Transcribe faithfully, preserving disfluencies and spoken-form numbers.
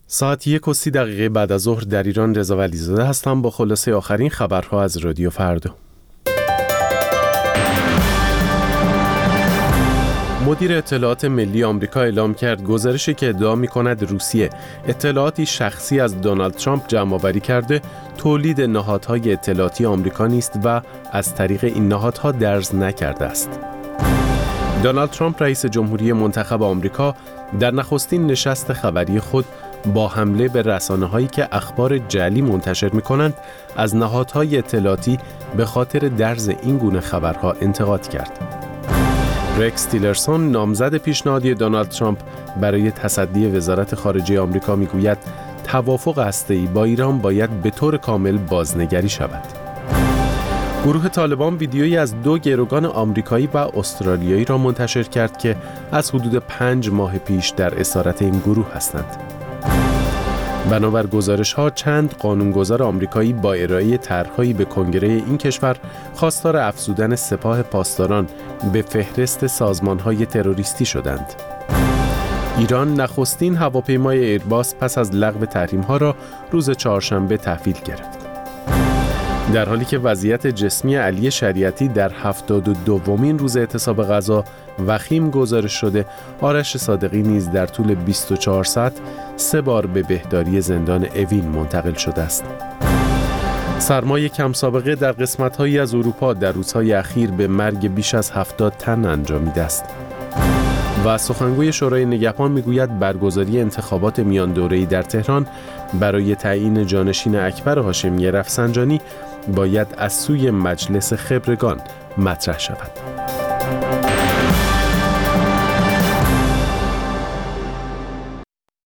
ساعت یک و سی دقیقه بعد از ظهر در ایران. رضا ولیزاده هستم با خلاصه آخرین خبرها از رادیو فردا. مدیر اطلاعات ملی آمریکا اعلام کرد گزارشی که ادعا می‌کند روسیه اطلاعاتی شخصی از دونالد ترامپ جمع‌آوری کرده تولید نهادهای اطلاعاتی آمریکا نیست و از طریق این نهادها درز نکرده است. دونالد ترامپ رئیس جمهوری منتخب آمریکا در نخستین نشست خبری خود با حمله به رسانه‌هایی که اخبار جعلی منتشر می‌کنند از نهادهای اطلاعاتی به خاطر درز این گونه خبرها انتقاد کرد. رکس تیلرسون نامزد پیشنهادی دونالد ترامپ برای تصدی وزارت خارجه آمریکا میگوید توافق هسته‌ای با ایران باید به طور کامل بازنگری شود. گروه طالبان ویدیویی از دو گروگان آمریکایی و استرالیایی را منتشر کرد که از حدود پنج ماه پیش در اسارت این گروه هستند. بنابر گزارش‌ها چند قانونگذار آمریکایی با ارائه طرح‌هایی به کنگره این کشور خواستار افزودن سپاه پاسداران به فهرست سازمان‌های تروریستی شدند. ایران نخستین هواپیمای ایرباس پس از لغو تحریم‌ها را روز چهارشنبه تحویل گرفت. در حالی که وضعیت جسمی علی شریعتی در هفتاد و دومین روز اعتصاب غزه وخیم گزارش شده، آرش صادقی نیز در طول بیست و چهار ساعت سه بار به بهداری زندان اوین منتقل شده است. سرمای کم سابقه در قسمت‌هایی از اروپا در روزهای اخیر به مرگ بیش از هفتاد تن انجامیده است. و سخنگوی شورای نگهبان میگوید برگزاری انتخابات میان دوره‌ای در تهران برای تعیین جانشین اکبر هاشمی رفسنجانی باید از سوی مجلس خبرگان مطرح شود.